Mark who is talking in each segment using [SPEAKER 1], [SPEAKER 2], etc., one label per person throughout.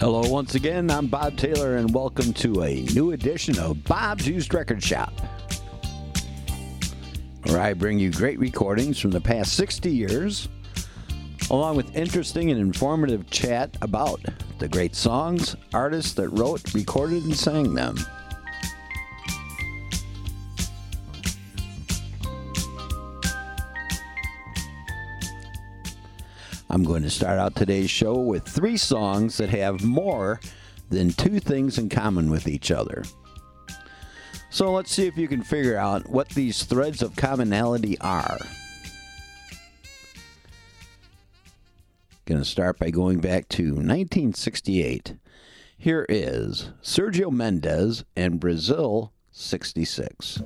[SPEAKER 1] Hello once again, I'm Bob Taylor and welcome to a new edition of Bob's Used Record Shop, where I bring you great recordings from the past 60 years, along with interesting and informative chat about the great songs, artists that wrote, recorded, and sang them. I'm going to start out today's show with 3 songs that have more than 2 things in common with each other. So let's see if you can figure out what these threads of commonality are. Going to start by going back to 1968. Here is Sergio Mendes and Brazil 66.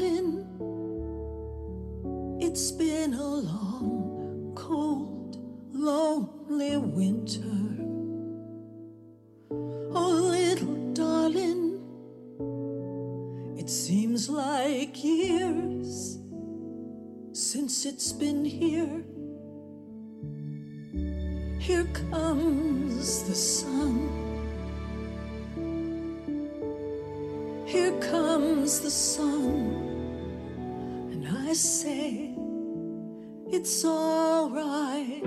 [SPEAKER 2] darling, it's been a long, cold, lonely winter. Oh, little darling, it seems like years since it's been here. Here comes the sun. Here comes the sun. And I say, it's all right.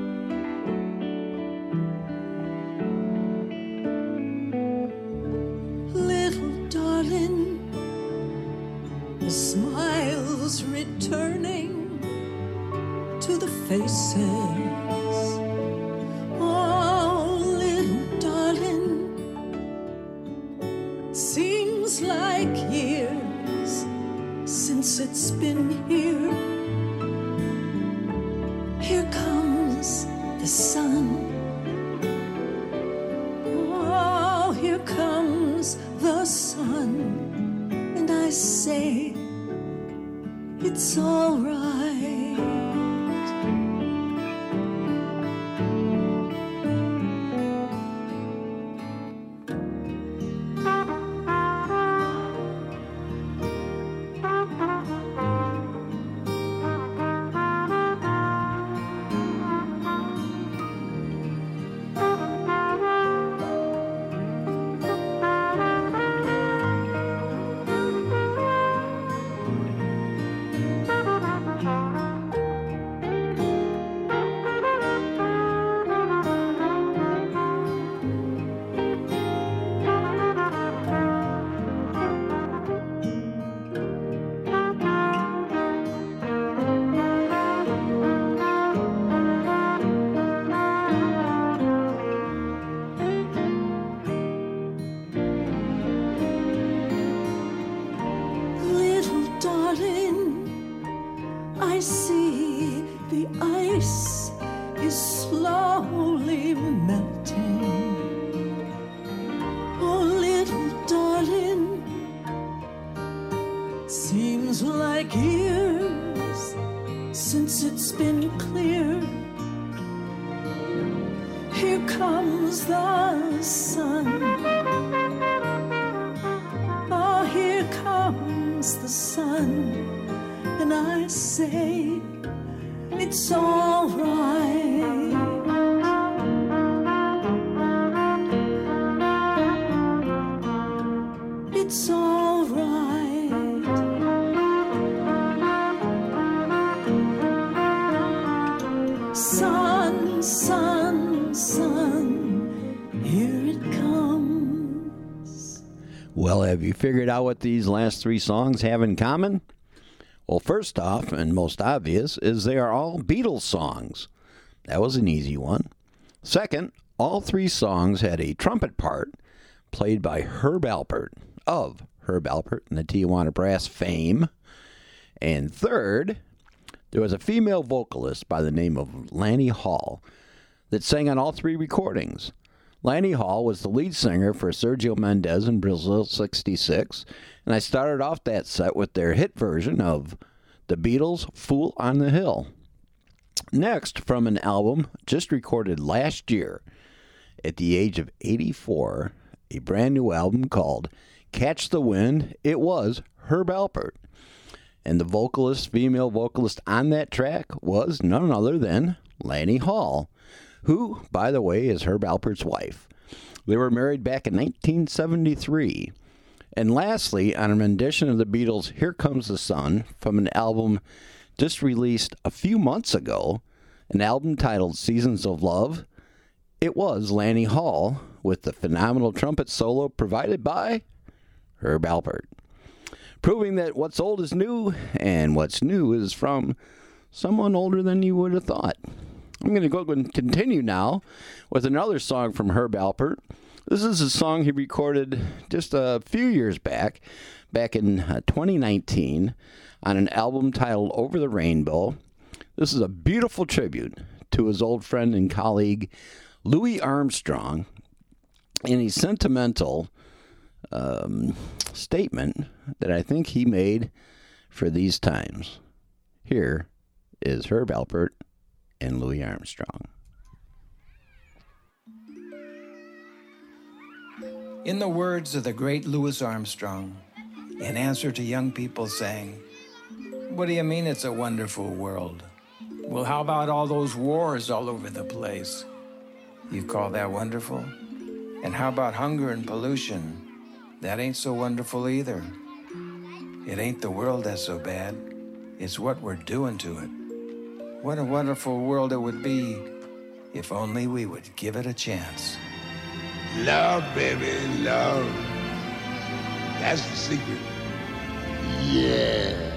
[SPEAKER 2] Little darling, the smile's returning to the faces. Oh, little darling, seems like years since it's been here. Here comes the sun. Oh, here comes the sun. And I say, it's all right. I see the ice is slowly melting. Oh, little darling, seems like years since it's been clear. Here comes the sun. Oh, here comes the sun. And I say, it's all right. It's all right. Sun, sun, sun, here it comes.
[SPEAKER 1] Well, have you figured out what these last three songs have in common? Well, first off, and most obvious, is they are all Beatles songs. That was an easy one. Second, all three songs had a trumpet part played by Herb Alpert of Herb Alpert and the Tijuana Brass fame. And third, there was a female vocalist by the name of Lani Hall that sang on all three recordings. Lani Hall was the lead singer for Sergio Mendes in Brazil 66, and I started off that set with their hit version of the Beatles' Fool on the Hill. Next, from an album just recorded last year, at the age of 84, a brand new album called Catch the Wind, it was Herb Alpert. And the female vocalist on that track was none other than Lani Hall, who, by the way, is Herb Alpert's wife. They were married back in 1973. And lastly, on a rendition of the Beatles' Here Comes the Sun from an album just released a few months ago, an album titled Seasons of Love, it was Lani Hall with the phenomenal trumpet solo provided by Herb Alpert, proving that what's old is new and what's new is from someone older than you would have thought. I'm going to go and continue now with another song from Herb Alpert. This is a song he recorded just a few years back in 2019, on an album titled Over the Rainbow. This is a beautiful tribute to his old friend and colleague, Louis Armstrong, in a sentimental statement that I think he made for these times. Here is Herb Alpert and Louis Armstrong.
[SPEAKER 3] In the words of the great Louis Armstrong, in answer to young people saying, "What do you mean it's a wonderful world? Well, how about all those wars all over the place? You call that wonderful? And how about hunger and pollution? That ain't so wonderful either. It ain't the world that's so bad. It's what we're doing to it. What a wonderful world it would be if only we would give it a chance."
[SPEAKER 4] Love, baby, love. That's the secret. Yeah.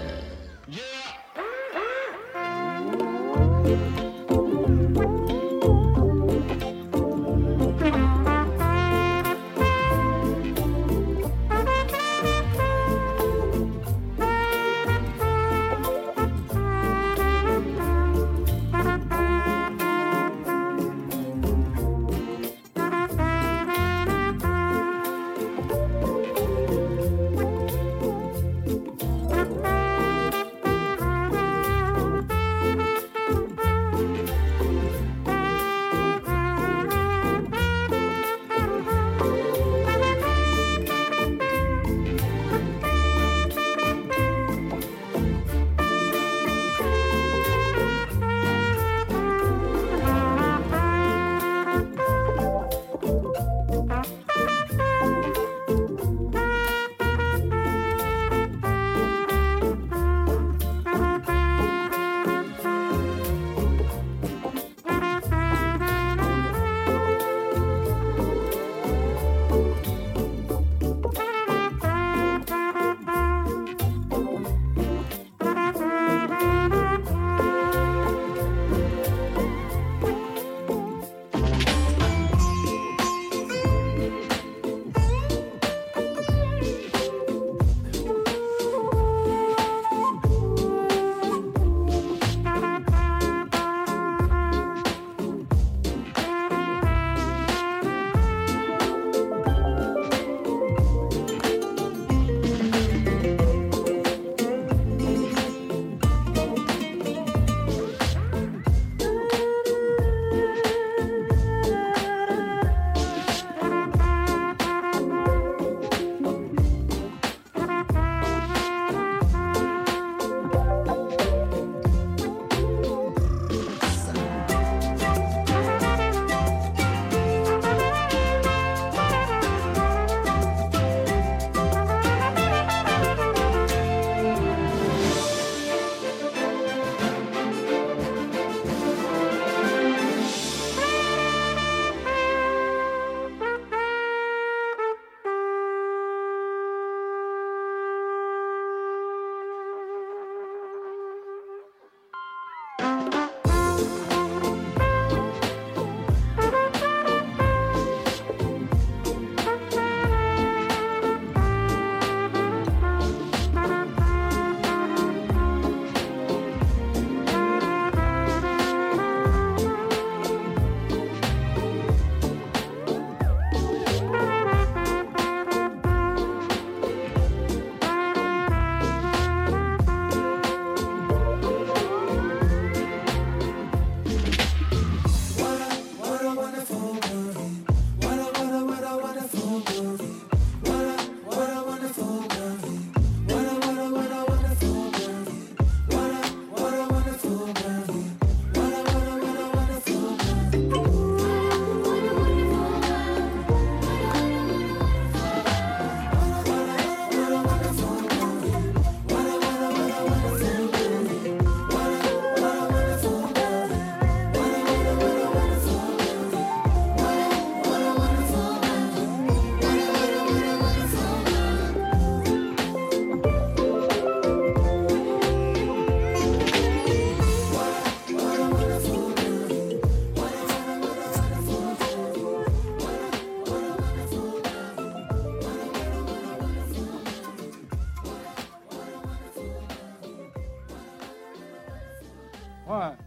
[SPEAKER 5] One.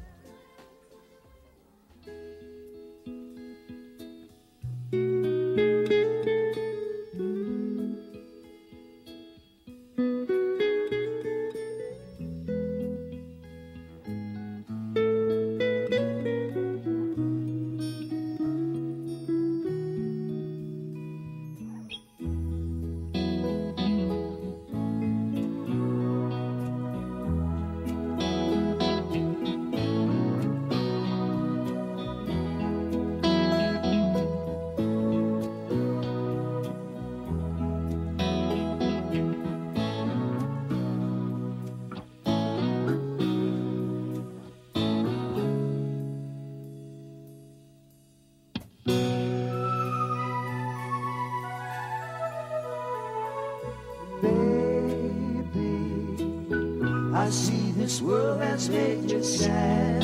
[SPEAKER 5] I see this world has made you sad.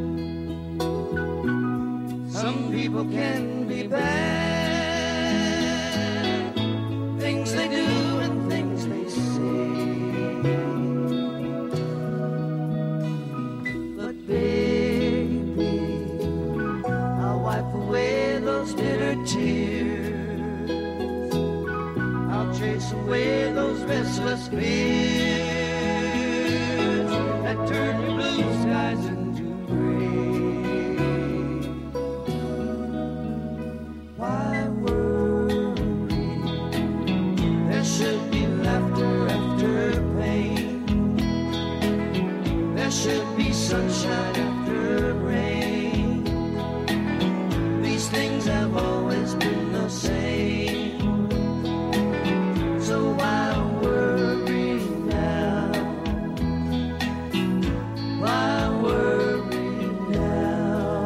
[SPEAKER 5] Some people can be bad, things they do and things they say. But baby, I'll wipe away those bitter tears. I'll chase away those restless fears that turn the blue skies into gray. Why worry? There should be laughter after pain. There should be sunshine after rain. These things have always been the same. So why worry now? Why worry now?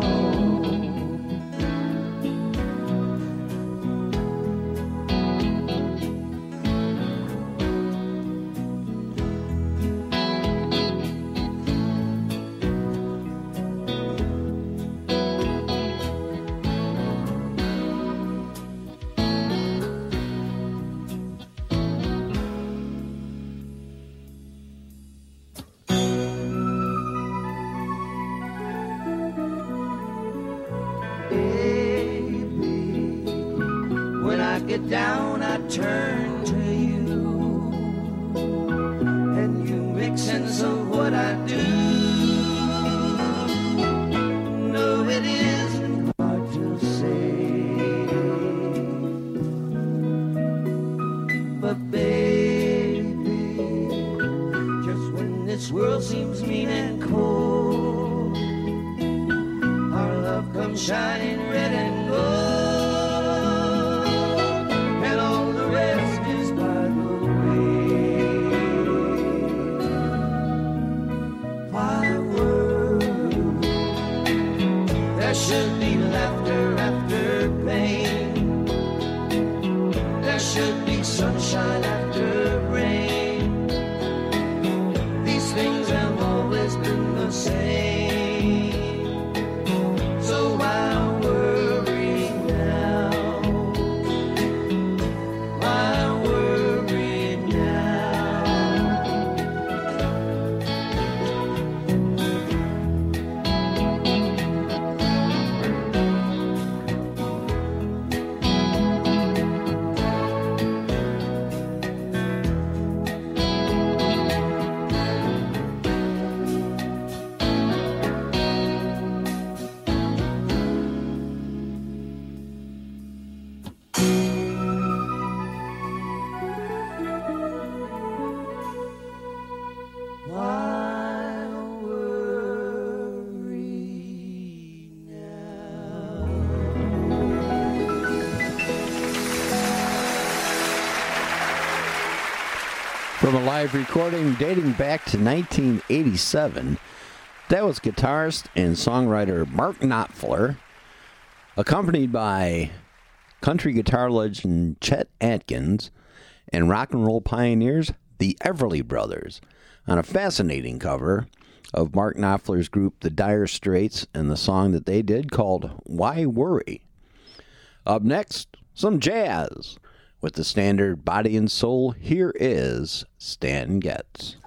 [SPEAKER 5] When I get down, I turn to you, and you make sense of what I do. No, it isn't hard to say, but baby, just when this world seems mean and cold, our love comes shining red and gold. There should be laughter after pain. There should be sunshine after rain. These things have always been the same. So why worry now? Why worry now? Why worry now?
[SPEAKER 1] From a live recording dating back to 1987, that was guitarist and songwriter Mark Knopfler, accompanied by country guitar legend Chet Atkins and rock and roll pioneers the Everly Brothers, on a fascinating cover of Mark Knopfler's group The Dire Straits and the song that they did called Why Worry. Up next, some jazz. With the standard Body and Soul, here is Stan Getz.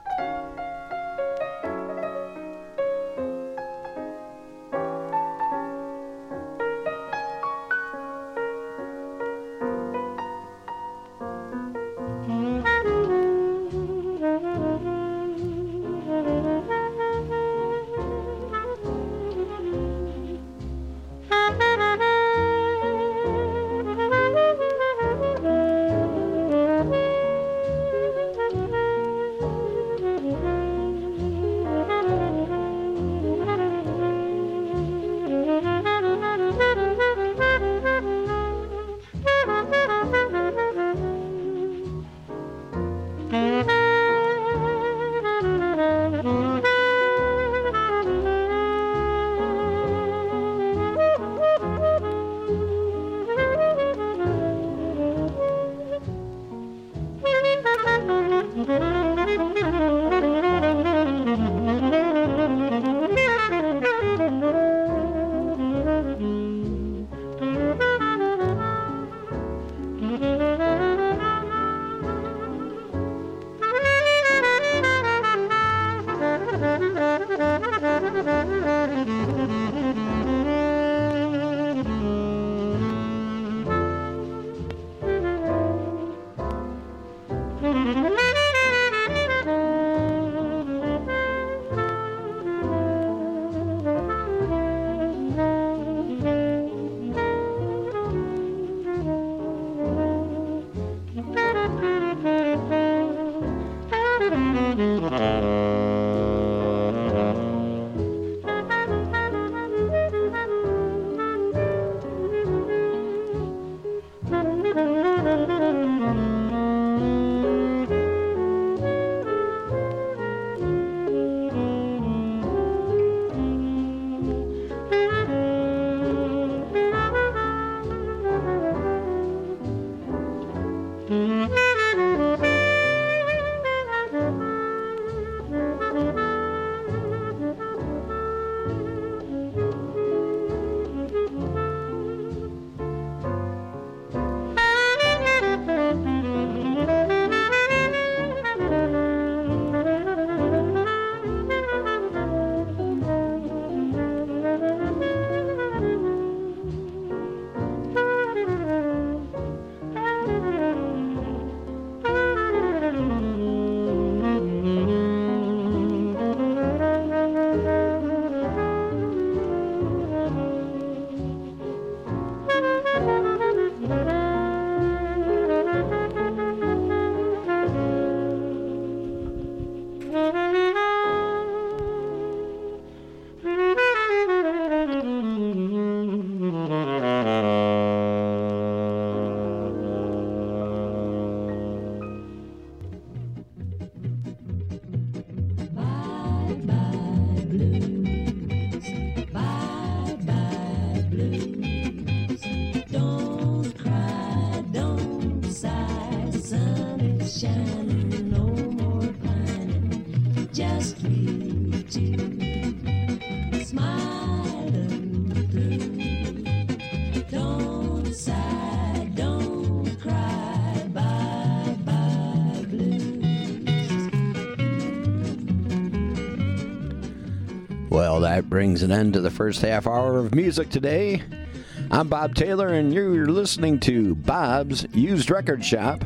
[SPEAKER 1] Well, that brings an end to the first half hour of music today. I'm Bob Taylor, and you're listening to Bob's Used Record Shop.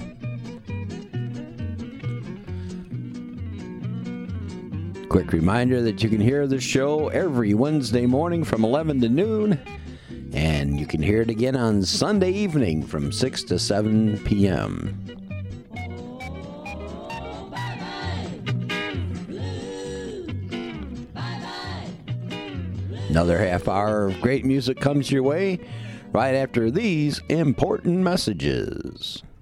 [SPEAKER 1] Quick reminder that you can hear the show every Wednesday morning from 11 to noon, and you can hear it again on Sunday evening from 6 to 7 p.m. Another half hour of great music comes your way right after these important messages.